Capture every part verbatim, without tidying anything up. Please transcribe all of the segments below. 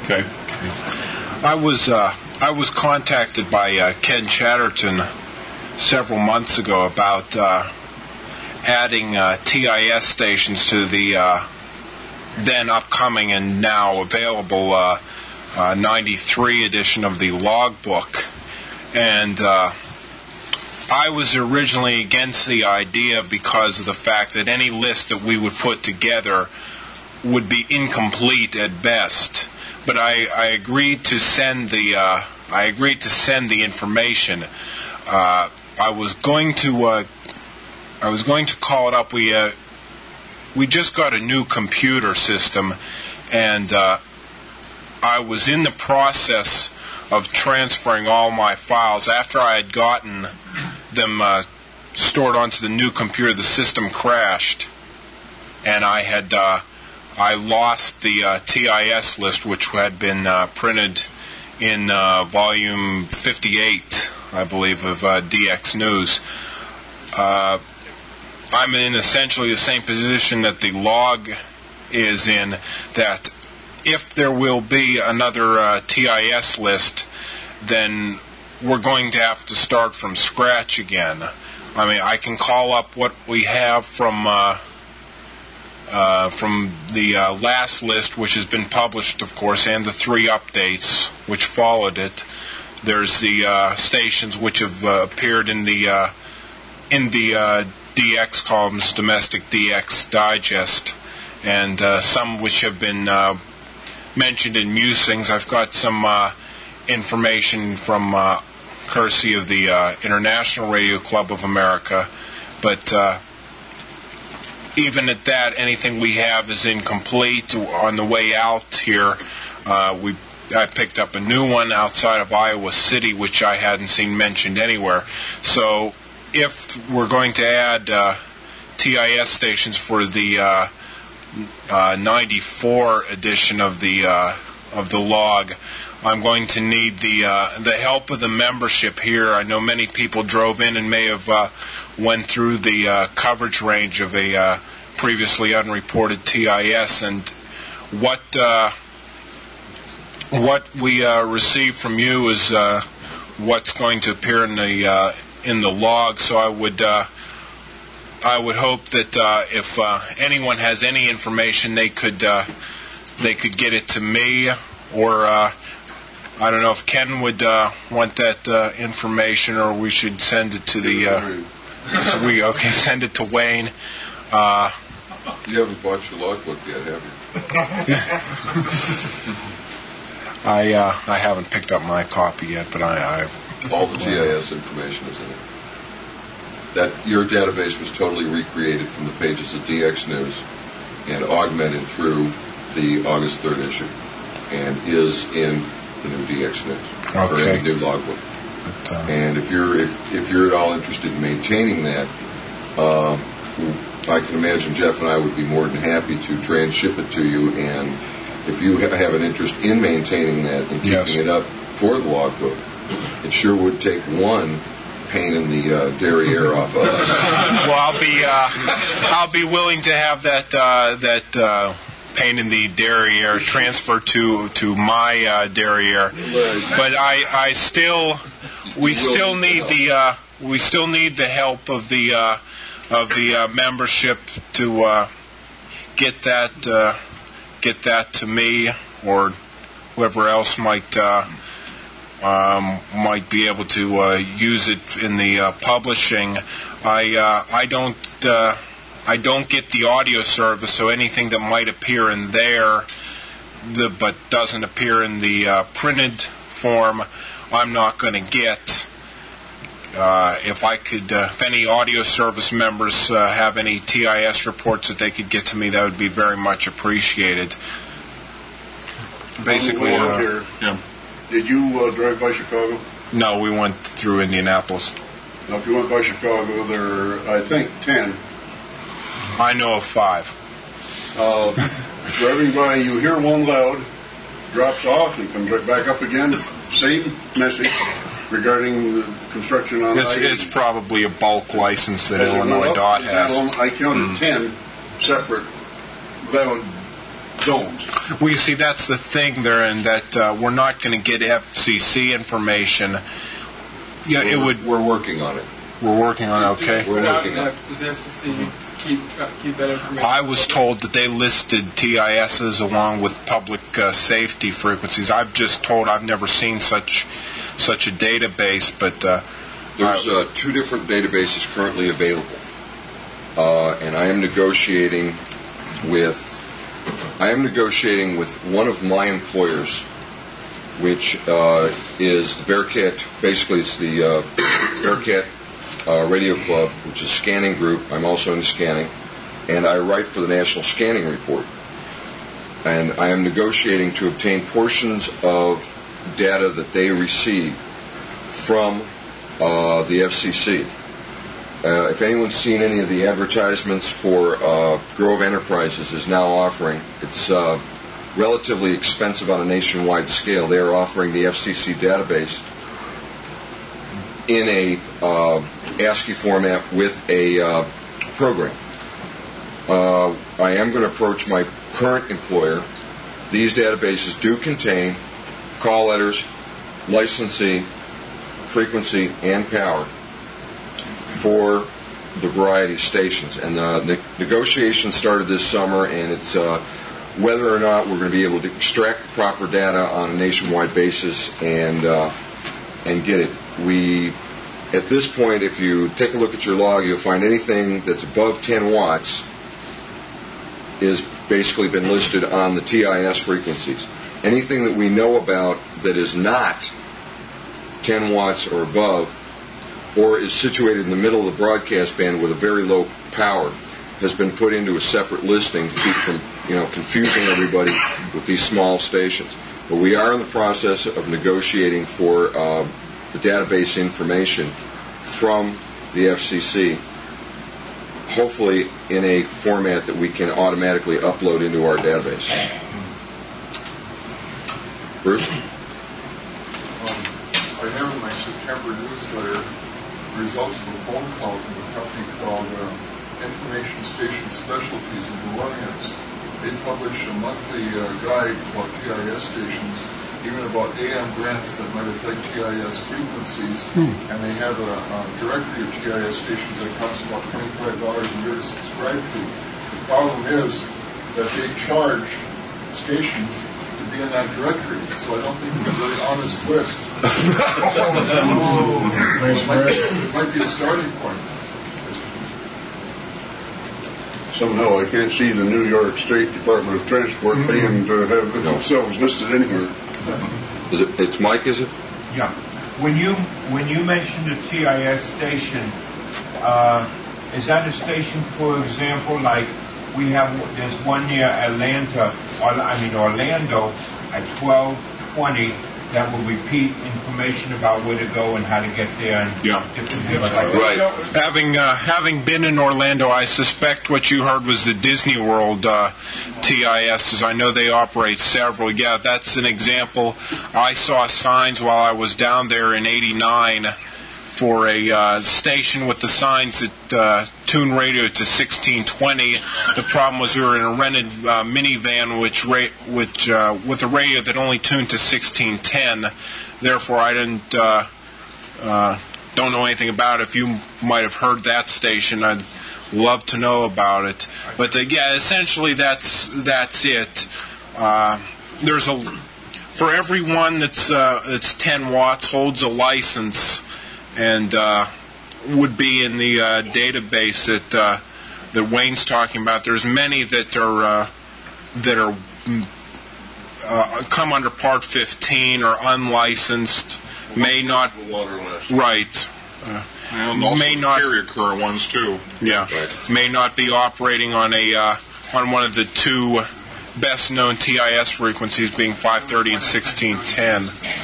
Okay. I was uh, I was contacted by uh, Ken Chatterton several months ago about uh, adding uh, T I S stations to the uh, then upcoming and now available uh, uh, ninety-three edition of the logbook. And uh, I was originally against the idea because of the fact that any list that we would put together would be incomplete at best. But I, I agreed to send the uh, I agreed to send the information. Uh, I was going to uh, I was going to call it up. We uh, we just got a new computer system, and uh, I was in the process of transferring all my files. After I had gotten them uh, stored onto the new computer, the system crashed, and I had. Uh, I lost the uh, T I S list, which had been uh, printed in uh, volume fifty-eight, I believe, of uh, D X News. Uh, I'm in essentially the same position that the log is in, that if there will be another uh, T I S list, then we're going to have to start from scratch again. I mean, I can call up what we have from... Uh, Uh, from the uh, last list, which has been published, of course, and the three updates which followed it. There's the uh, stations which have uh, appeared in the uh, in the uh, D X columns, Domestic D X Digest, and uh, some which have been uh, mentioned in Musings. I've got some uh, information from uh, courtesy of the uh, International Radio Club of America, but uh, even at that, anything we have is incomplete. On the way out here, uh, we I picked up a new one outside of Iowa City, which I hadn't seen mentioned anywhere. So if we're going to add uh, T I S stations for the uh, uh, ninety-four edition of the uh, of the log, I'm going to need the uh, the help of the membership here. I know many people drove in and may have uh, went through the uh, coverage range of a uh, previously unreported T I S, and what uh, what we uh, receive from you is uh, what's going to appear in the uh, in the log. So I would uh, I would hope that uh, if uh, anyone has any information, they could uh, they could get it to me, or uh, I don't know if Ken would uh, want that uh, information, or we should send it to the. Uh, so we okay, send it to Wayne. Uh, you haven't bought your logbook yet, have you? I uh, I haven't picked up my copy yet, but I. I All the T I S information is in it. That your database was totally recreated from the pages of D X News and augmented through the August third issue, and is in the new D X News, okay. or in the new logbook. But, uh, and if you're if, if you're at all interested in maintaining that, uh, I can imagine Jeff and I would be more than happy to transship it to you. And if you ha- have an interest in maintaining that and keeping yes. it up for the logbook, it sure would take one pain in the uh, derriere off of us. Well, I'll be uh, I'll be willing to have that uh, that. Uh, pain in the derriere transfer to to my uh, derriere, but I I still we still need the uh, we still need the help of the uh, of the uh, membership to uh, get that uh, get that to me, or whoever else might uh, um, might be able to uh, use it in the uh, publishing. I uh, I don't. Uh, I don't get the audio service, so anything that might appear in there, the, but doesn't appear in the uh, printed form, I'm not going to get. Uh, if I could, uh, if any audio service members uh, have any T I S reports that they could get to me, that would be very much appreciated. Basically, uh, here. Yeah. Did you uh, drive by Chicago? No, we went through Indianapolis. Now, if you went by Chicago, there are, I think, ten. I know of five. Uh, driving by, you hear one loud, drops off, and comes right back up again. Same message regarding the construction on It's, I eighty. it's probably a bulk license that As it Illinois went Dot up, has. I counted mm. ten separate loud zones. Well, you see, that's the thing there, in that uh, we're not going to get F C C information. Yeah, we're, it would. We're working on it. We're working on it. Okay. We're working on it. Does F C C keep keep that information? I was told that they listed T I Ss along with public uh, safety frequencies. I've just told I've never seen such such a database, but uh, there's uh, two different databases currently available, uh, and I am negotiating with I am negotiating with one of my employers, which uh, is the Bearcat. Basically, it's the uh, Bearcat uh, Radio Club, which is a scanning group. I'm also into scanning, and I write for the National Scanning Report. And I am negotiating to obtain portions of data that they receive from uh, the F C C. Uh, if anyone's seen any of the advertisements for uh, Grove Enterprises is now offering, it's uh, relatively expensive on a nationwide scale. They are offering the F C C database in a uh, ASCII format with a uh, program. Uh, I am going to approach my current employer. These databases do contain call letters, licensee, frequency, and power for the variety of stations. And the ne- negotiations started this summer, and it's uh, whether or not we're going to be able to extract the proper data on a nationwide basis and uh, and get it. We, at this point, if you take a look at your log, you'll find anything that's above ten watts is basically been listed on the T I S frequencies. Anything that we know about that is not ten watts or above, or is situated in the middle of the broadcast band with a very low power, has been put into a separate listing to keep from, you know, confusing everybody with these small stations. But we are in the process of negotiating for uh, the database information from the F C C, hopefully in a format that we can automatically upload into our database. Bruce? Um, I have in my September newsletter results of a phone call from a company called uh, Information Station Specialties in New Orleans. They publish a monthly uh, guide about T I S stations, even about A M grants that might affect T I S frequencies, hmm. and they have a, a directory of T I S stations that cost about twenty-five dollars a year to subscribe to. The problem is that they charge stations to be in that directory, so I don't think it's a very honest list. oh, it, might be, it might be a starting point. Somehow I can't see the New York State Department of Transport mm-hmm. paying to have no. themselves listed anywhere. Is it? It's Mike, is it? Yeah. When you when you mentioned a T I S station, uh, is that a station, for example, like we have? There's one near Atlanta, or, I mean Orlando, at twelve twenty. That will repeat information about where to go and how to get there and yeah. different things like that. Right. Having uh, having been in Orlando, I suspect what you heard was the Disney World uh, T I Ss. I know they operate several. Yeah, that's an example. I saw signs while I was down there in eighty-nine for a uh, station with the signs that uh, tune radio to sixteen twenty. The problem was we were in a rented uh, minivan which ra- which uh, with a radio that only tuned to sixteen ten. Therefore, I didn't uh, uh, don't know anything about it. If you might have heard that station, I'd love to know about it. But uh, yeah, essentially that's that's it. Uh, there's a for everyone that's uh, that's ten watts holds a license. And uh, would be in the uh, database that uh, that Wayne's talking about. There's many that are uh, that are uh, come under Part fifteen or unlicensed, may not right. Uh, and also may not carrier car ones too. Yeah, right. May not be operating on a uh, on one of the two best known T I S frequencies, being five thirty and sixteen ten.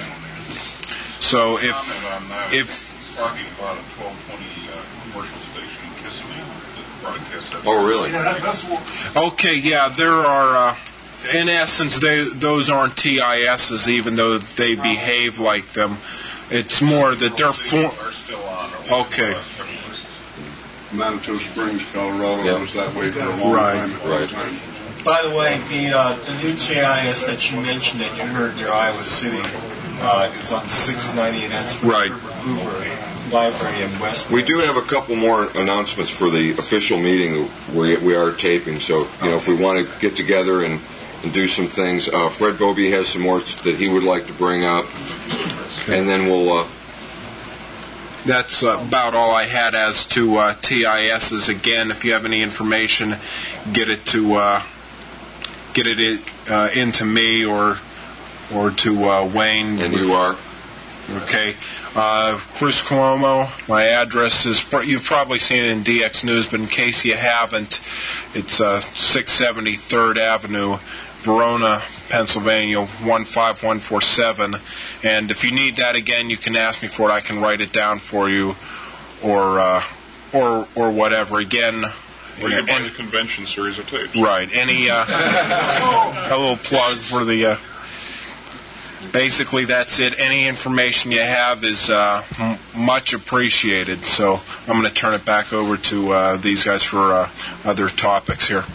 So if if talking about a twelve twenty uh, commercial station in Kissimmee that broadcasts that. Oh, really? Yeah, that, that's what... Okay, yeah, there are, uh, in essence, they, those aren't T I Ss, even though they behave like them. It's more that they're... For- are still on. Okay. Manitou Springs, Colorado, yeah. was that way for a long right. time. Right. Time. By the way, the uh, the new T I S that you mentioned that you heard near Iowa City uh, is on six ninety, and that's right. Hoover Library in West. We do have a couple more announcements for the official meeting where we are taping. So, you know, if we want to get together and, and do some things, uh, Fred Bobie has some more that he would like to bring up, and then we'll. Uh, That's uh, about all I had as to uh, T I Ss. Again, if you have any information, get it to uh, get it uh, into me or or to uh, Wayne. And you are. Okay. Uh, Chris Cuomo, my address is, you've probably seen it in D X News, but in case you haven't, it's uh, six seventy third Avenue, Verona, Pennsylvania, one five one four seven. And if you need that again, you can ask me for it. I can write it down for you or uh, or or whatever. Again, or you can buy the convention series of tapes. Right. Any uh, a little plug for the uh, basically that's it. Any information you have is uh, m- much appreciated. So I'm going to turn it back over to uh, these guys for uh, other topics here.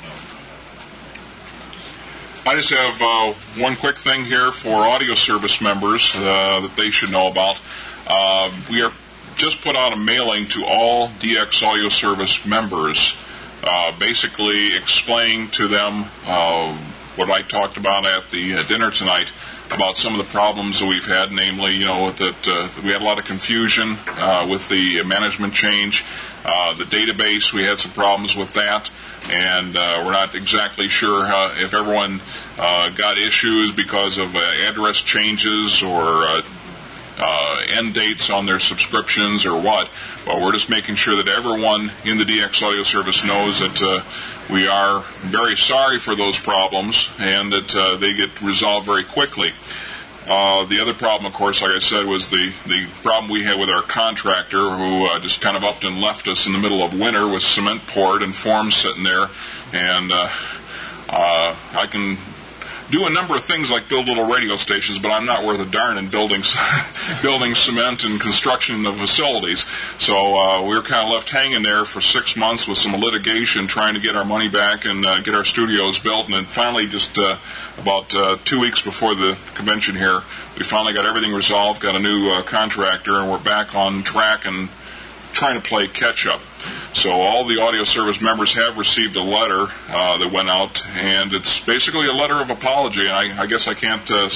I just have uh, one quick thing here for audio service members uh, that they should know about. Uh, we are just put out a mailing to all D X Audio Service members, uh, basically explaining to them uh, what I talked about at the uh, dinner tonight about some of the problems that we've had, namely, you know, that uh, we had a lot of confusion uh, with the management change. Uh, the database, we had some problems with that. And uh, we're not exactly sure how, if everyone uh, got issues because of uh, address changes or uh, uh, end dates on their subscriptions or what. But we're just making sure that everyone in the D X Audio Service knows that uh, we are very sorry for those problems and that uh, they get resolved very quickly. Uh, the other problem, of course, like I said, was the, the problem we had with our contractor who uh, just kind of upped and left us in the middle of winter with cement poured and forms sitting there. And uh, uh, I can do a number of things like build little radio stations, but I'm not worth a darn in building, building cement and construction of facilities. So uh, we were kind of left hanging there for six months with some litigation trying to get our money back and uh, get our studios built. And then finally, just uh, about uh, two weeks before the convention here, we finally got everything resolved, got a new uh, contractor, and we're back on track and trying to play catch-up. So all the audio service members have received a letter uh, that went out, and it's basically a letter of apology. And I, I guess I can't uh,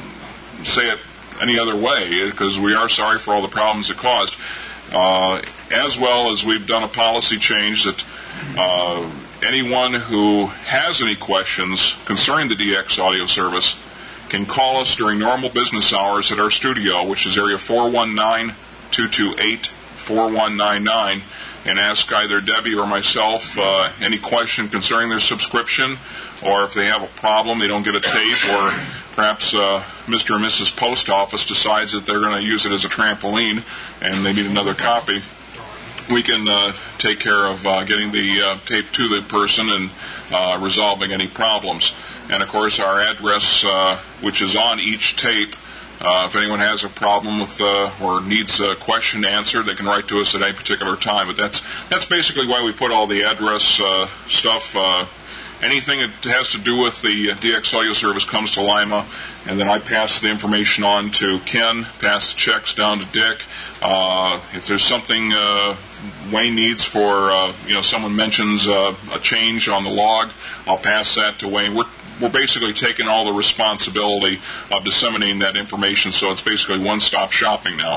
say it any other way because we are sorry for all the problems it caused. Uh, as well as we've done a policy change that uh, anyone who has any questions concerning the D X Audio Service can call us during normal business hours at our studio, which is area four one nine, two two eight, four one nine nine, and ask either Debbie or myself uh, any question concerning their subscription, or if they have a problem, they don't get a tape, or perhaps uh, Mister and Missus Post Office decides that they're going to use it as a trampoline and they need another copy. We can uh, take care of uh, getting the uh, tape to the person and uh, resolving any problems. And, of course, our address, uh, which is on each tape, Uh, if anyone has a problem with uh, or needs a question answered, they can write to us at any particular time. But that's that's basically why we put all the address uh, stuff. Uh, anything that has to do with the D X Audio Service comes to Lima, and then I pass the information on to Ken, pass the checks down to Dick. Uh, if there's something uh, Wayne needs for, uh, you know, someone mentions uh, a change on the log, I'll pass that to Wayne. We're We're basically taking all the responsibility of disseminating that information, so it's basically one-stop shopping now.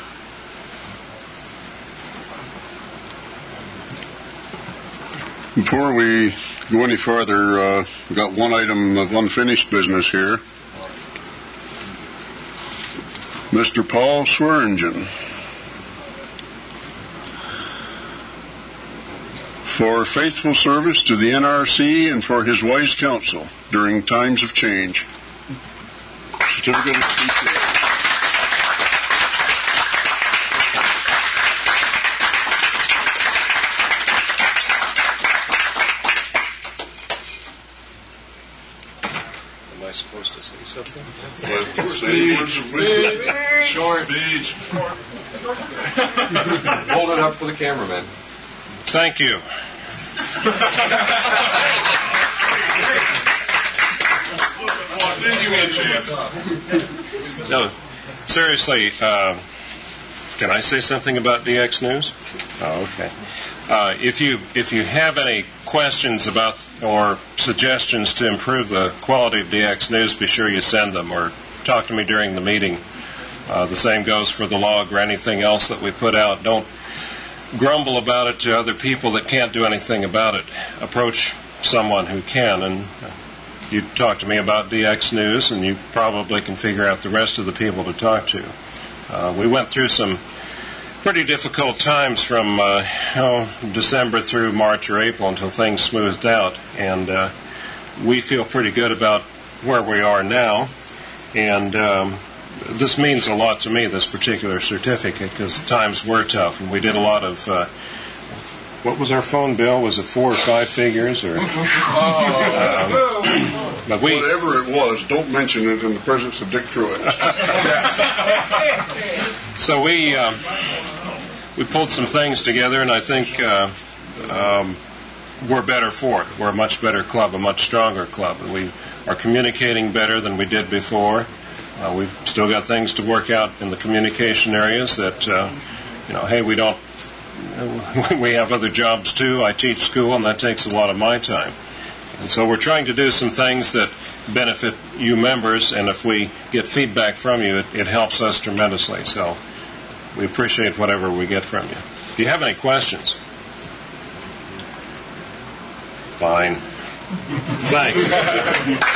Before we go any further, uh, we've got one item of unfinished business here. Mister Paul Swearingen. For faithful service to the N R C and for his wise counsel during times of change. Certificate of appreciation. Am I supposed to say something? Short. Speech. Hold it up for the cameraman. Thank you. Didn't give me a chance. No, seriously, uh, can I say something about D X News? Oh, okay. Uh, if you if you have any questions about or suggestions to improve the quality of D X News, be sure you send them or talk to me during the meeting. Uh, the same goes for the log or anything else that we put out. Don't grumble about it to other people that can't do anything about it. Approach someone who can, and you talk to me about D X News, and you probably can figure out the rest of the people to talk to. Uh, we went through some pretty difficult times from uh, oh, December through March or April until things smoothed out, and uh, we feel pretty good about where we are now. And um, this means a lot to me, this particular certificate, because times were tough, and we did a lot of. Uh, what was our phone bill? Was it four or five figures, or? Oh. um, but we, Whatever it was, don't mention it in the presence of Dick Truitt. So we um, we pulled some things together, and I think uh, um, we're better for it. We're a much better club, a much stronger club, and we are communicating better than we did before. Uh, we've still got things to work out in the communication areas that, uh, you know, hey, we don't, we have other jobs too. I teach school, and that takes a lot of my time. And so we're trying to do some things that benefit you members, and if we get feedback from you, it, it helps us tremendously. So we appreciate whatever we get from you. Do you have any questions? Fine. Thanks.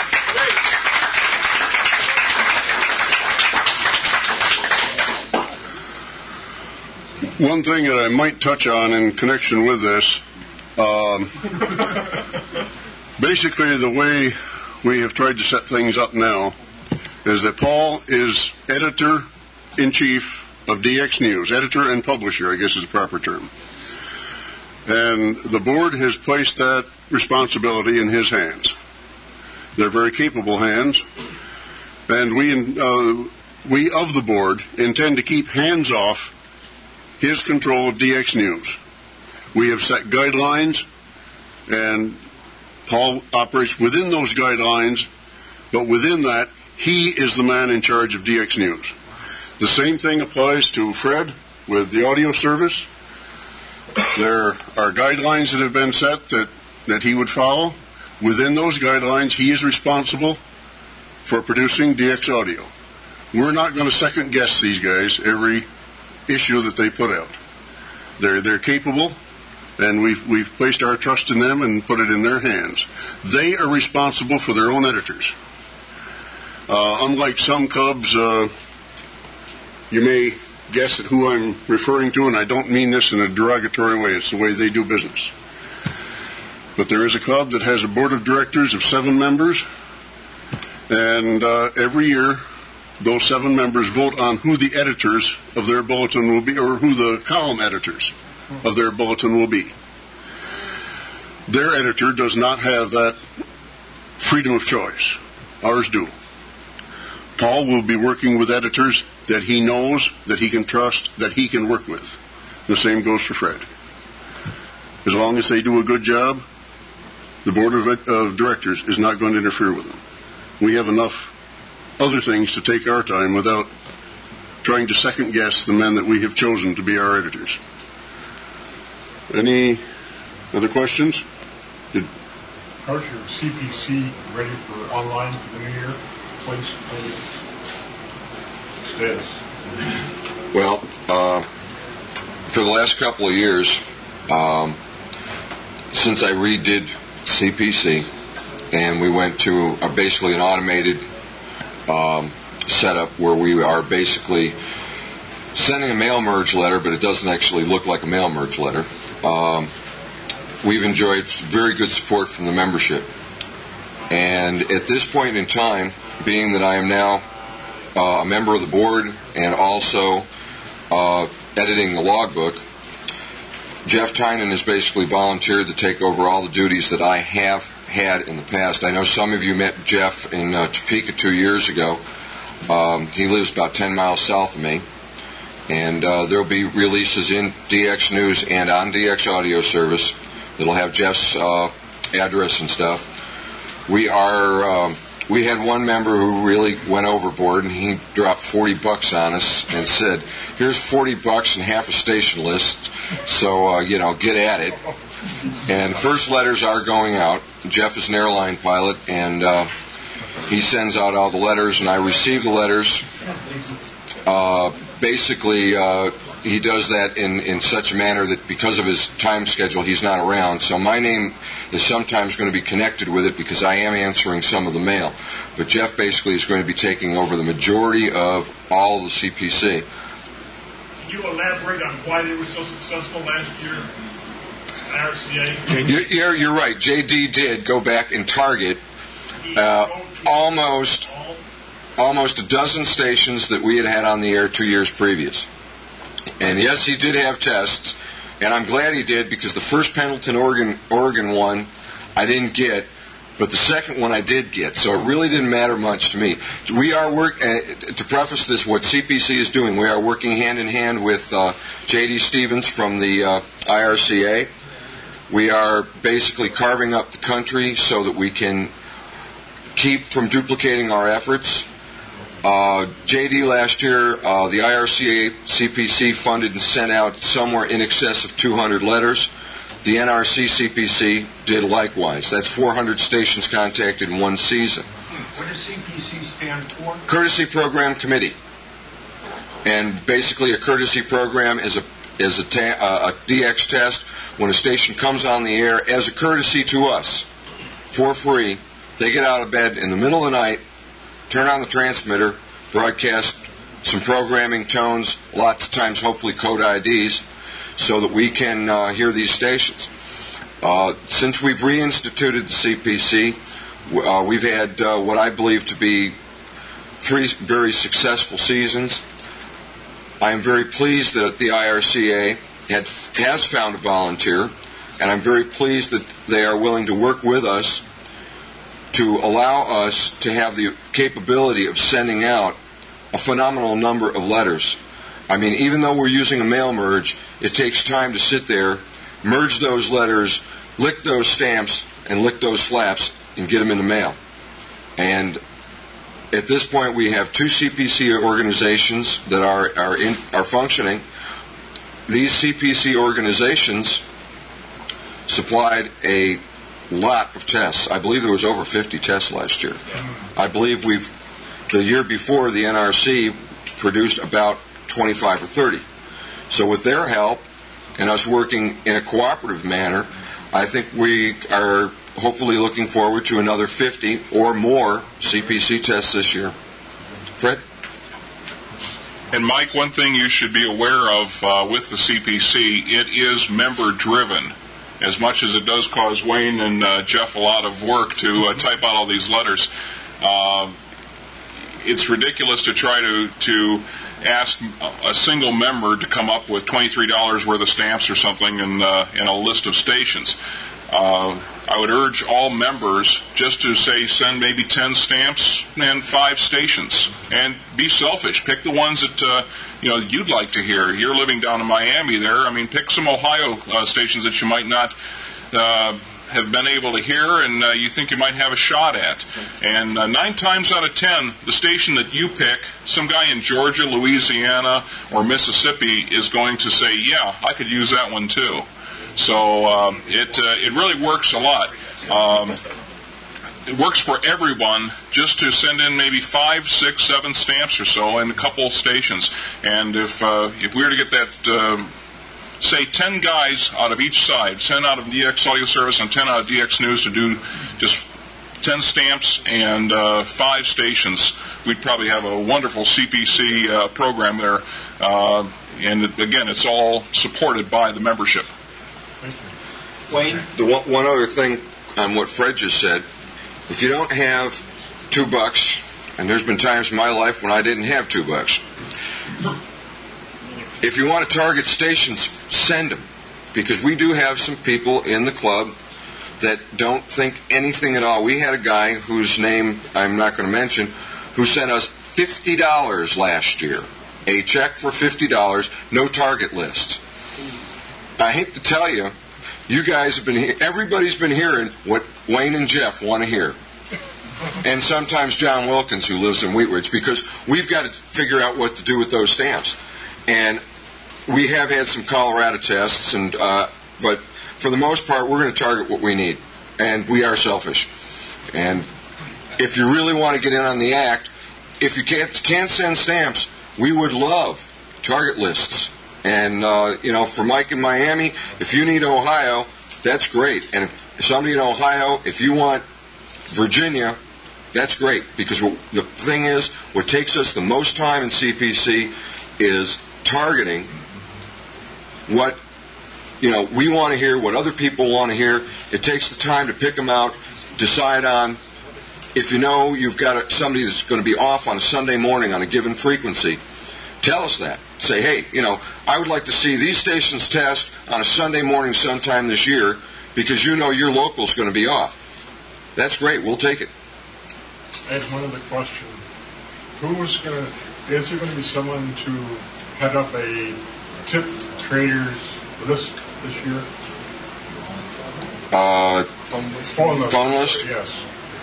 One thing that I might touch on in connection with this, um, basically the way we have tried to set things up now is that Paul is editor-in-chief of D X News, editor and publisher, I guess is the proper term. And the board has placed that responsibility in his hands. They're very capable hands, and we, uh, we of the board intend to keep hands off his control of D X News. We have set guidelines, and Paul operates within those guidelines, but within that, he is the man in charge of D X News. The same thing applies to Fred with the audio service. There are guidelines that have been set that, that he would follow. Within those guidelines, he is responsible for producing D X Audio. We're not going to second guess these guys every issue that they put out. They're they're capable, and we've we've placed our trust in them and put it in their hands. They are responsible for their own editors. Uh, unlike some clubs, uh, you may guess at who I'm referring to, and I don't mean this in a derogatory way. It's the way they do business. But there is a club that has a board of directors of seven members, and uh, every year those seven members vote on who the editors of their bulletin will be, or who the column editors of their bulletin will be. Their editor does not have that freedom of choice. Ours do. Paul will be working with editors that he knows, that he can trust, that he can work with. The same goes for Fred. As long as they do a good job, the board of, of directors is not going to interfere with them. We have enough other things to take our time without trying to second guess the men that we have chosen to be our editors. Any other questions? Did How's your C P C ready for online for the new year? Please, status. Well, uh, for the last couple of years, um, since I redid C P C, and we went to a, basically an automated um, setup where we are basically sending a mail merge letter, but it doesn't actually look like a mail merge letter. Um, we've enjoyed very good support from the membership. And at this point in time, being that I am now uh, a member of the board and also uh, editing the logbook, Jeff Tynan has basically volunteered to take over all the duties that I have had in the past. I know some of you met Jeff in uh, Topeka two years ago. Um, he lives about ten miles south of me. And uh, there will be releases in D X News and on D X Audio Service that will have Jeff's uh, address and stuff. We are um, we had one member who really went overboard, and he dropped forty bucks on us and said, "Here's forty bucks and half a station list, so uh, you know, get at it." And first letters are going out. Jeff is an airline pilot, and uh, he sends out all the letters, and I receive the letters. Uh, basically, uh, he does that in, in such a manner that because of his time schedule, he's not around. So my name is sometimes going to be connected with it because I am answering some of the mail. But Jeff basically is going to be taking over the majority of all of the C P C. Can you elaborate on why they were so successful last year? I R C A? You're, you're, you're right. J D did go back and target uh, almost almost a dozen stations that we had had on the air two years previous. And yes, he did have tests, and I'm glad he did because the first Pendleton, Oregon, Oregon one I didn't get, but the second one I did get. So it really didn't matter much to me. We are work uh, to preface this. What C P C is doing, we are working hand in hand with uh, J D Stevens from the uh, I R C A. We are basically carving up the country so that we can keep from duplicating our efforts. Uh, J D last year, uh, the I R C A C P C funded and sent out somewhere in excess of two hundred letters. The N R C C P C did likewise. That's four hundred stations contacted in one season. What does C P C stand for? Courtesy Program Committee. And basically a courtesy program is a is a, ta- uh, a D X test when a station comes on the air as a courtesy to us for free. They get out of bed in the middle of the night, turn on the transmitter, broadcast some programming tones, lots of times hopefully code I Ds, so that we can uh, hear these stations. Uh, since we've reinstituted the C P C, uh, we've had uh, what I believe to be three very successful seasons. I am very pleased that the I R C A had, has found a volunteer, and I'm very pleased that they are willing to work with us to allow us to have the capability of sending out a phenomenal number of letters. I mean, even though we're using a mail merge, it takes time to sit there, merge those letters, lick those stamps, and lick those flaps, and get them in the mail. And at this point, we have two C P C organizations that are are, in, are functioning. These C P C organizations supplied a lot of tests. I believe there was over fifty tests last year. I believe we've, the year before, the N R C produced about twenty-five or thirty. So with their help and us working in a cooperative manner, I think we are hopefully looking forward to another fifty or more C P C tests this year. Fred? And Mike, one thing you should be aware of uh, with the C P C, it is member-driven. As much as it does cause Wayne and uh, Jeff a lot of work to uh, type out all these letters, uh, it's ridiculous to try to, to ask a single member to come up with twenty-three dollars worth of stamps or something in, uh, in a list of stations. Uh, I would urge all members just to say send maybe ten stamps and five stations, and be selfish. Pick the ones that uh, you know you'd like to hear. You're living down in Miami, there. I mean, pick some Ohio uh, stations that you might not uh, have been able to hear, and uh, you think you might have a shot at. And uh, nine times out of ten, the station that you pick, some guy in Georgia, Louisiana, or Mississippi is going to say, "Yeah, I could use that one too." So um, it uh, it really works a lot. Um, it works for everyone just to send in maybe five, six, seven stamps or so in a couple stations. And if uh, if we were to get that, uh, say, ten guys out of each side, ten out of D X Audio Service and ten out of D X News to do just ten stamps and uh, five stations, we'd probably have a wonderful C P C uh, program there. Uh, and again, it's all supported by the membership. Wayne? The one, one other thing on what Fred just said, if you don't have two bucks, and there's been times in my life when I didn't have two bucks, if you want to target stations, send them. Because we do have some people in the club that don't think anything at all. We had a guy whose name I'm not going to mention, who sent us fifty dollars last year. A check for fifty dollars, no target list. I hate to tell you, you guys have been, he- everybody's been hearing what Wayne and Jeff want to hear. and sometimes John Wilkins, who lives in Wheat Ridge, because we've got to figure out what to do with those stamps. And we have had some Colorado tests, and uh, but for the most part, we're going to target what we need, and we are selfish. And if you really want to get in on the act, if you can't can't send stamps, we would love target lists. And uh, you know, for Mike in Miami, if you need Ohio, that's great. And if somebody in Ohio, if you want Virginia, that's great, because the thing is, what takes us the most time in C P C is targeting what, you know, we want to hear, what other people want to hear. It takes the time to pick them out, decide on. If you know you've got a, somebody that's going to be off on a Sunday morning on a given frequency, tell us that. Say, hey, you know, I would like to see these stations test on a Sunday morning sometime this year, because you know your local's going to be off. That's great. We'll take it. I have one other question. Who is going to, is there going to be someone to head up a tip traders list this year? Uh, phone list. Phone list. Phone list? Yes.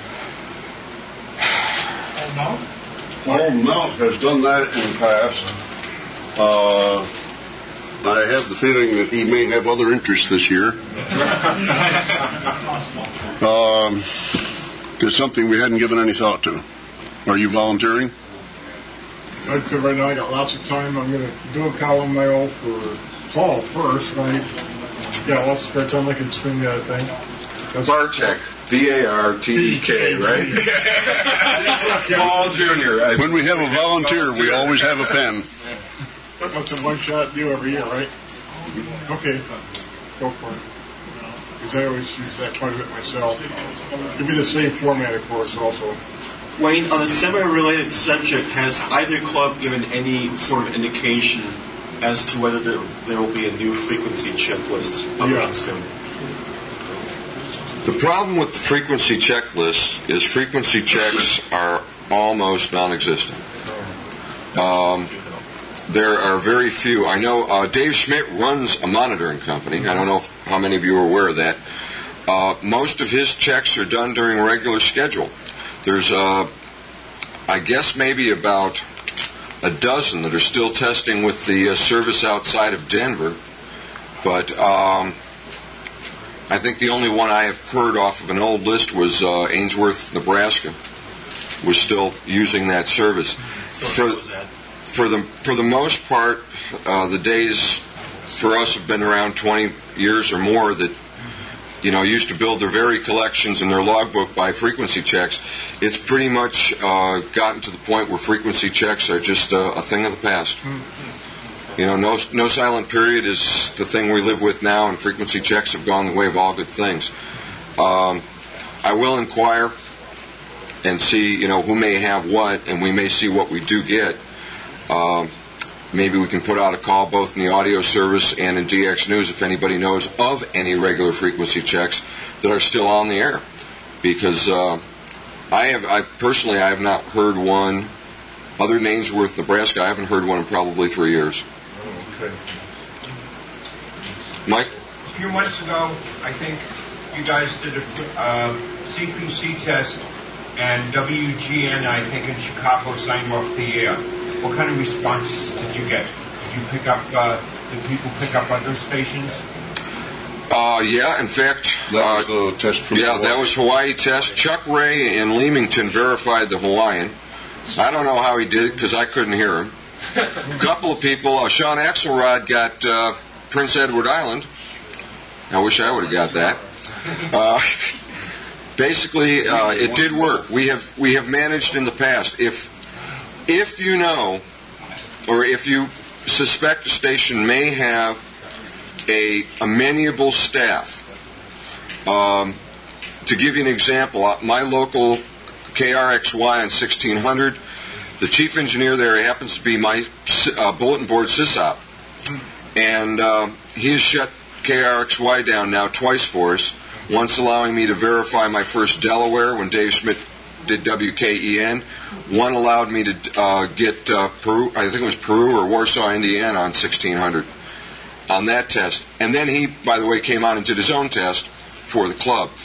Paul Melt has done that in the past. Uh, I have the feeling that he may have other interests this year. um, it's something we hadn't given any thought to. Are you volunteering? Because right now I got lots of time. I'm going to do a column mail for fall first. And I got lots of spare time. I can swing that thing. That's Bartek. B A R T E K, right? Paul Junior When we have a volunteer, we always have a pen. That's a one-shot deal every year, right? Okay, go for it. Because I always use that quite a bit myself. Give me the same format, of course, also. Wayne, on a semi-related subject, has either club given any sort of indication as to whether there, there will be a new frequency checklist coming Yeah. up soon? The problem with the frequency checklist is frequency checks are almost non-existent. Um, there are very few. I know uh, Dave Schmidt runs a monitoring company. I don't know if, how many of you are aware of that. Uh, most of his checks are done during regular schedule. There's, uh, I guess, maybe about a dozen that are still testing with the uh, service outside of Denver. But um, I think the only one I have heard off of an old list was uh, Ainsworth, Nebraska, was still using that service. So for, what was that? for the for the most part, uh, the days for us have been around twenty years or more that, you know, used to build their very collections and their logbook by frequency checks. It's pretty much uh, gotten to the point where frequency checks are just uh, a thing of the past. You know, no no silent period is the thing we live with now, and frequency checks have gone the way of all good things. Um, I will inquire and see, you know, who may have what, and we may see what we do get. Um, maybe we can put out a call both in the audio service and in D X News if anybody knows of any regular frequency checks that are still on the air. Because uh, I have, I personally, I have not heard one other than Ainsworth, Nebraska. I haven't heard one in probably three years. Okay. Mike? A few months ago, I think you guys did a uh, C P C test, and W G N, I think, in Chicago signed off the air. What kind of response did you get? Did you pick up, uh, did people pick up other stations? Uh, yeah, in fact, That was uh, the test from yeah, Hawaii. that was Hawaii test. Chuck Ray in Leamington verified the Hawaiian. I don't know how he did it because I couldn't hear him. A couple of people, uh, Sean Axelrod got uh, Prince Edward Island. I wish I would have got that. Uh, basically, uh, it did work. We have we have managed in the past. If if you know, or if you suspect a station may have a amenable staff. Um, to give you an example, my local K R X Y on sixteen hundred, the chief engineer there happens to be my uh, bulletin board sysop. And uh, he has shut K R X Y down now twice for us, once allowing me to verify my first Delaware when Dave Schmidt did W K E N. One allowed me to uh, get uh, Peru, I think it was Peru or Warsaw, Indiana on sixteen hundred on that test. And then he, by the way, came on and did his own test for the club.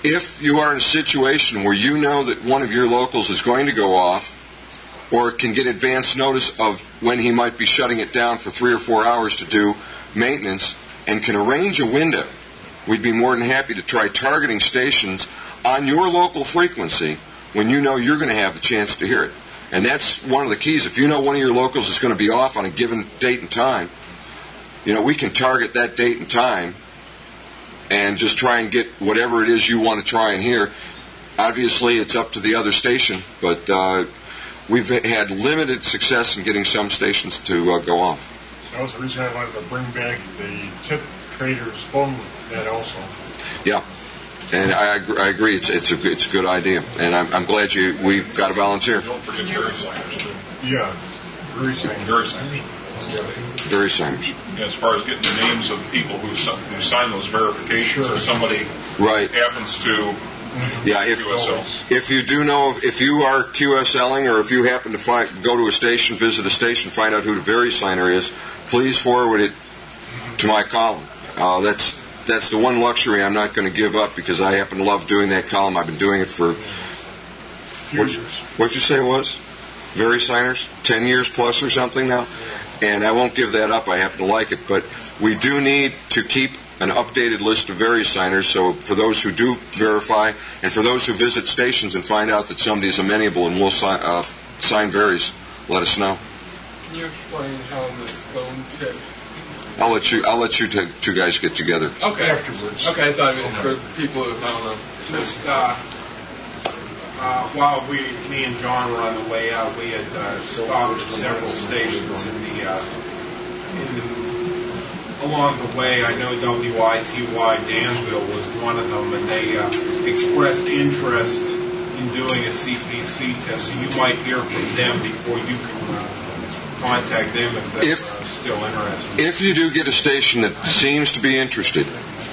if you are in a situation where you know that one of your locals is going to go off, or can get advance notice of when he might be shutting it down for three or four hours to do maintenance, and can arrange a window, we'd be more than happy to try targeting stations on your local frequency when you know you're going to have the chance to hear it. And that's one of the keys. If you know one of your locals is going to be off on a given date and time, you know, we can target that date and time and just try and get whatever it is you want to try and hear. Obviously, it's up to the other station, but uh, we've had limited success in getting some stations to uh, go off. That was the reason I wanted to bring back the tip trader's phone net also. Yeah. And I agree, I agree. It's it's a it's a good idea, and I'm I'm glad you we got a volunteer. Don't forget Gary Simers too. Yeah, Gary Simers. Gary Simers. Gary Simers. Yeah, as far as getting the names of people who si- who sign those verifications, Sure. if somebody Right. happens to Yeah, if Q S L. if you do know if, if you are QSLing, or if you happen to find go to a station, visit a station, find out who the VeriSigner is, please forward it to my column. Uh, that's that's the one luxury I'm not going to give up, because I happen to love doing that column. I've been doing it for what'd you, what'd you say it was? VeriSigners, ten years plus or something now, and I won't give that up. I happen to like it, but we do need to keep an updated list of VeriSigners, so for those who do verify, and for those who visit stations and find out that somebody is amenable and will sign, uh, sign Veris, let us know. Can you explain how this phone tip? I'll let you. I'll let you t- two guys get together. Okay. Afterwards. Okay, I thought it was for people who I don't know. Just uh, uh, while we, me and John were on the way out, we had uh, stopped at several stations in the, uh, in the along the way. I know W I T Y Danville was one of them, and they uh, expressed interest in doing a C P C test. So you might hear from them before you can uh, contact them if they're If- uh, still interested. If you do get a station that seems to be interested,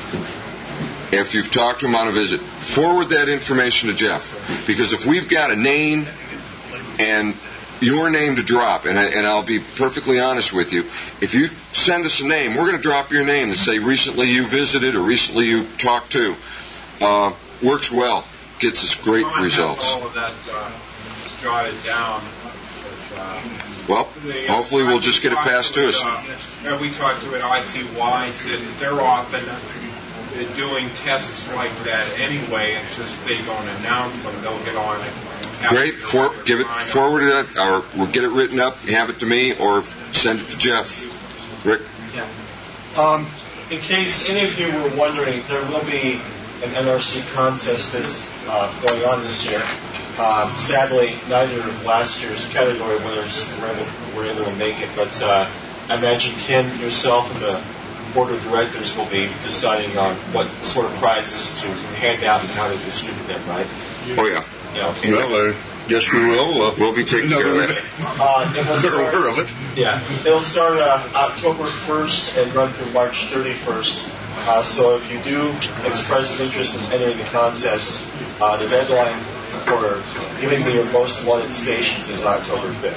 if you've talked to them on a visit, forward that information to Jeff. Because if we've got a name and your name to drop, and, I, and I'll be perfectly honest with you, if you send us a name, we're going to drop your name and say recently you visited or recently you talked to. Uh, works well, gets us great John has results. all of that uh, jotted down. But, uh, Well, The, hopefully uh, we'll just get it we passed talked to us. Uh, we talked to at I T Y, said that they're often uh, doing tests like that anyway, and just they don't announce them. They'll get on it. Great. For, give it, forward it, or we'll get it written up, have it to me, or send it to Jeff. Rick? Yeah. Um, in case any of you were wondering, there will be an N R C contest this uh, going on this year. Um, sadly, neither of last year's category winners were able, were able to make it, but uh, I imagine Ken, yourself, and the board of directors will be deciding on what sort of prizes to hand out and how to distribute them, right? Oh, yeah. Yeah, okay. Well, I guess we will. Uh, We'll be taking care of that. Uh, it will They're start- aware of it. Yeah, it'll start uh, October first and run through March thirty-first. Uh, so if you do express an interest in entering the contest, uh, the deadline for giving me your most wanted stations is October fifth.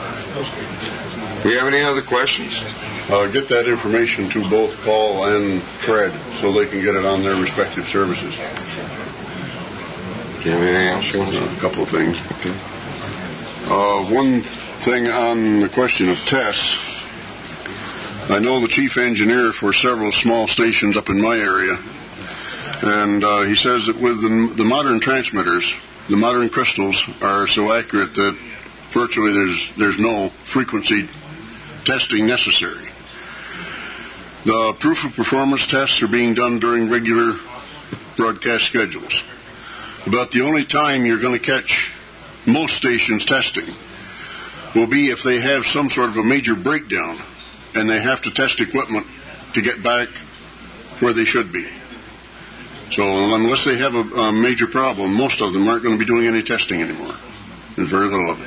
We have any other questions? Uh, get that information to both Paul and Fred so they can get it on their respective services. Do you have anything else you want to say? A couple of things. Uh, one thing on the question of tests. I know the chief engineer for several small stations up in my area, and uh, he says that with the, the modern transmitters, the modern crystals are so accurate that virtually there's there's no frequency testing necessary. The proof of performance tests are being done during regular broadcast schedules. But the only time you're going to catch most stations testing will be if they have some sort of a major breakdown and they have to test equipment to get back where they should be. So unless they have a, a major problem, most of them aren't going to be doing any testing anymore. There's very little of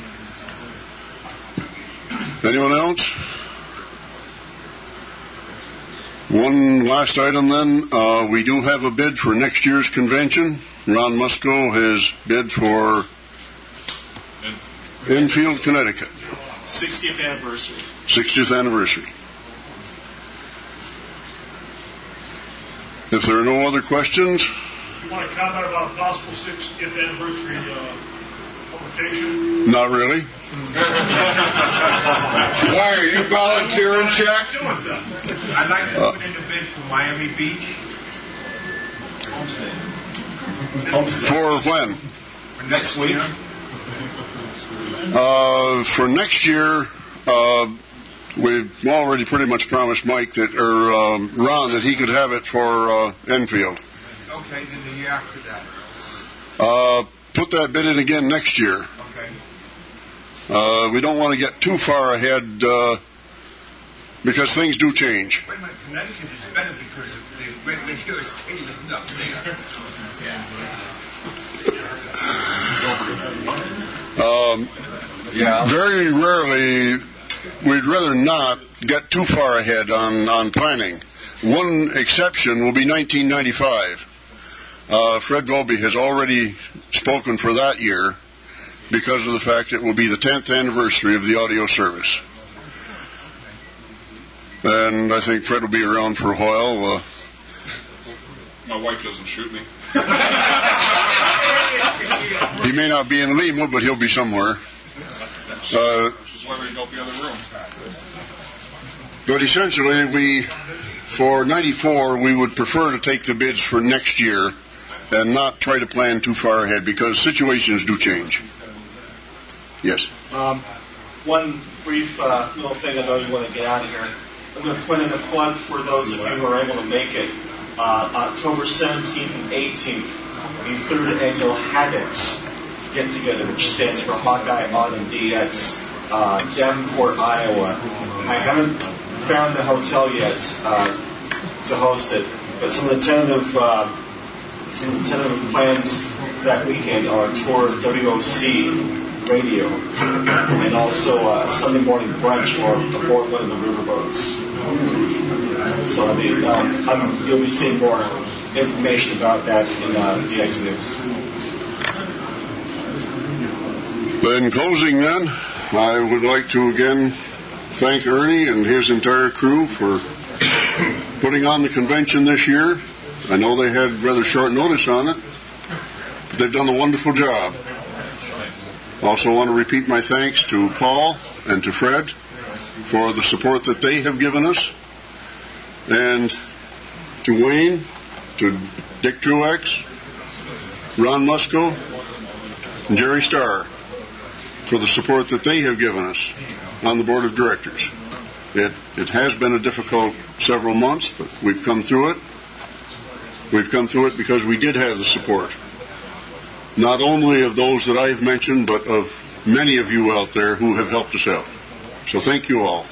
it. Anyone else? One last item then. Uh, we do have a bid for next year's convention. Ron Musco has bid for Enfield, Connecticut. sixtieth anniversary. sixtieth anniversary. If there are no other questions, you want to comment about a possible sixtieth anniversary uh, publication? Not really. Why are you volunteering, Chuck? I'd like to put in a bid for Miami Beach. Homestead. For when? For Next week. Uh, for next year, uh, we've already pretty much promised Mike that, or um, Ron, that he could have it for uh, Enfield. Okay, then the year after that. Uh, put that bid in again next year. Okay. Uh, we don't want to get too far ahead uh, because things do change. Wait a minute, Connecticut is better because of the radio station up there. Um, Yeah. Very rarely, we'd rather not get too far ahead on, on planning. One exception will be nineteen ninety-five. Uh, Fred Volby has already spoken for that year because of the fact it will be the tenth anniversary of the audio service. And I think Fred will be around for a while. Uh, My wife doesn't shoot me. he may not be in Lima, but he'll be somewhere. Uh, Which is why we built the other room. But essentially, we, for ninety-four, we would prefer to take the bids for next year and not try to plan too far ahead because situations do change. Yes. Um, one brief uh, little thing I know you want to get out of here. I'm going to put in a plug for those of you who are able to make it. Uh, October seventeenth and eighteenth, the third annual Haddix get-together, which stands for Hawkeye Autumn D X, uh, Davenport, Iowa. I haven't found a hotel yet uh, to host it, but some of the tentative, uh, some of the tentative plans that weekend are a tour of W O C radio and also a Sunday morning brunch or aboard one of the riverboats. So I mean, um, I'm, you'll be seeing more information about that in uh, D X News. In closing, then, I would like to again thank Ernie and his entire crew for putting on the convention this year. I know they had rather short notice on it, but they've done a wonderful job. Also want to repeat my thanks to Paul and to Fred for the support that they have given us, and to Wayne, to Dick Truex, Ron Musko, and Jerry Starr for the support that they have given us on the board of directors. It, it has been a difficult several months, but we've come through it. We've come through it because we did have the support, not only of those that I've mentioned, but of many of you out there who have helped us out. So thank you all.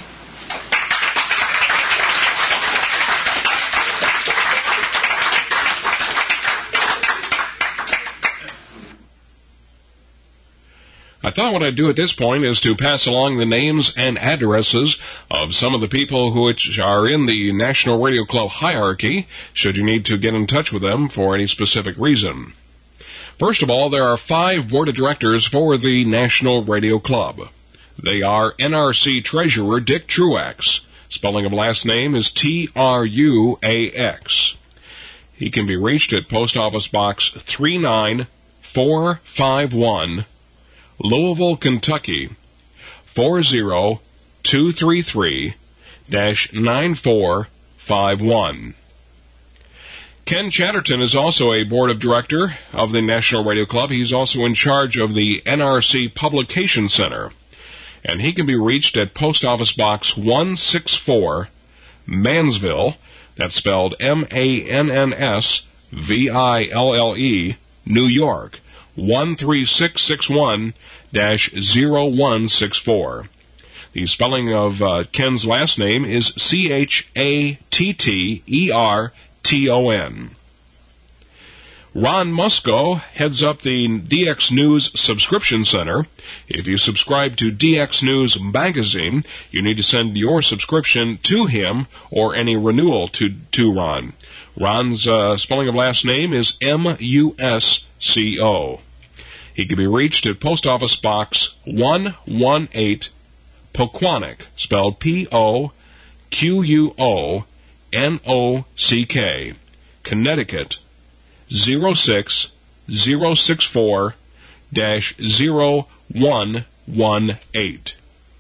I thought what I'd do at this point is to pass along the names and addresses of some of the people who are in the National Radio Club hierarchy, should you need to get in touch with them for any specific reason. First of all, there are five board of directors for the National Radio Club. They are N R C Treasurer Dick Truax. Spelling of last name is T R U A X. He can be reached at Post Office Box three nine four five one, Louisville, Kentucky, four zero two three three nine four five one. Ken Chatterton is also a board of director of the National Radio Club. He's also in charge of the N R C Publication Center, and he can be reached at Post Office Box one sixty-four, Mansville, that's spelled M A N N S V I L L E, New York, one three six six one dash zero one six four. The spelling of uh, Ken's last name is C H A T T E R T O N. Ron Musko heads up the D X News Subscription Center. If you subscribe to D X News Magazine, you need to send your subscription to him or any renewal to, to Ron. Ron's uh, spelling of last name is M U S C O. He can be reached at Post Office Box one one eight, Poquonic, spelled P O Q U O N O C K, Connecticut, zero six zero six four zero one one eight.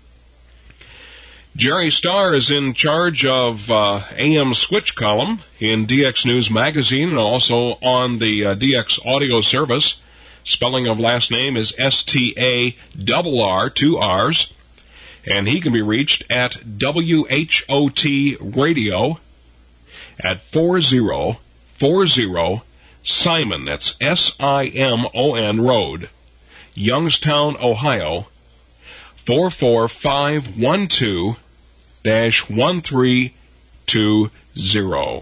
Jerry Starr is in charge of uh, A M Switch column in D X News Magazine and also on the uh, D X Audio Service. Spelling of last name is S T A R R, two R's. And he can be reached at W H O T Radio at four zero four zero Simon, that's S I M O N Road, Youngstown, Ohio, four four five one two one three two zero.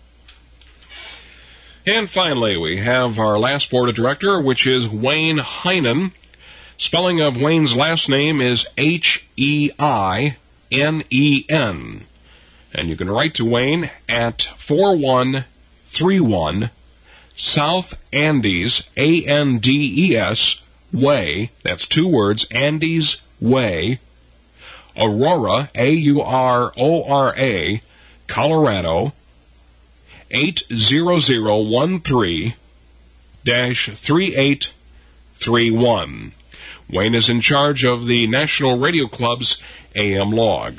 And finally, we have our last board of director, which is Wayne Heinen. Spelling of Wayne's last name is H E I N E N. And you can write to Wayne at four one three one South Andes, A N D E S, Way, that's two words, Andes Way, Aurora, A U R O R A, Colorado, eight zero zero one three three eight three one. Wayne is in charge of the National Radio Club's A M log.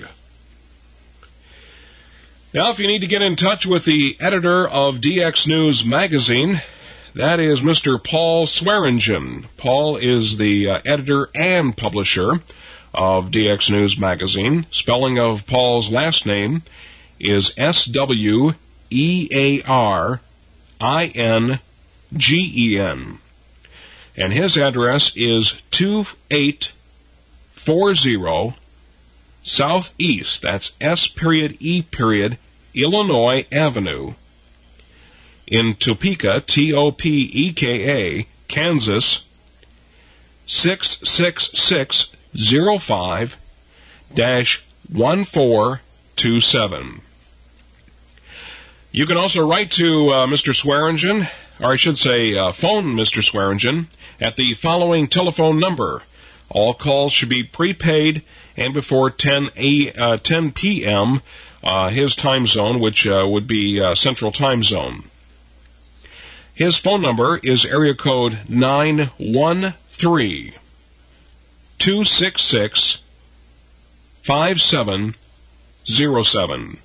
Now, if you need to get in touch with the editor of D X News Magazine, that is Mister Paul Swearingen. Paul is the uh, editor and publisher of D X News Magazine. Spelling of Paul's last name is S W E A R I N G E N. And his address is two eight four zero Southeast, that's S period E period, Illinois Avenue, in Topeka, T O P E K A, Kansas, six six six zero five one four two seven. You can also write to uh, Mister Swearingen, or I should say uh, phone Mister Swearingen, at the following telephone number. All calls should be prepaid and before ten p.m. Uh, his time zone, which uh, would be uh, Central Time Zone. His phone number is area code nine one three two six six five seven zero seven.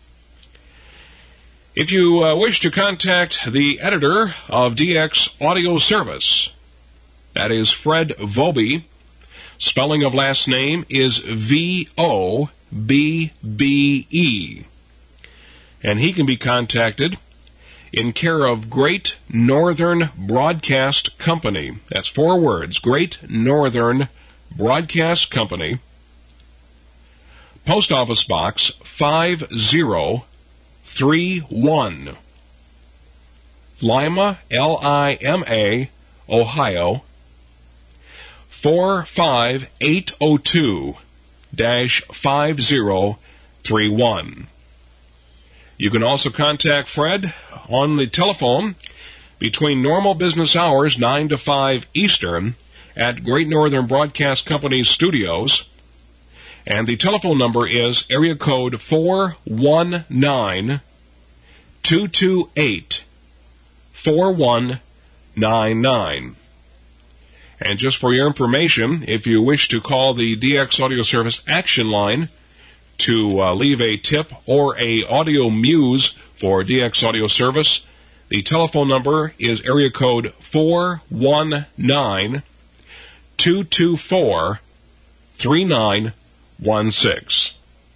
If you uh, wish to contact the editor of D X Audio Service, that is Fred Vobie. Spelling of last name is V O B B E. And he can be contacted in care of Great Northern Broadcast Company. That's four words, Great Northern Broadcast Company. Post Office Box five zero three one, Lima, L I M A, Ohio, four five eight zero two five zero three one. You can also contact Fred on the telephone between normal business hours, nine to five Eastern, at Great Northern Broadcast Company's studios. And the telephone number is area code four one nine two two eight four one nine nine. And just for your information, if you wish to call the D X Audio Service action line to uh, leave a tip or a audio muse for D X Audio Service, the telephone number is area code four one nine two two four three nine one six.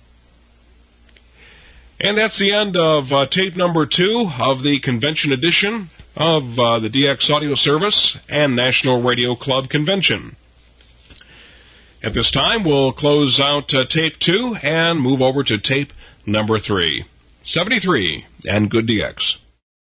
And that's the end of uh, tape number two of the convention edition of uh, the D X Audio Service and National Radio Club Convention. At this time, we'll close out uh, tape two and move over to tape number three. seventy-three, and good D X.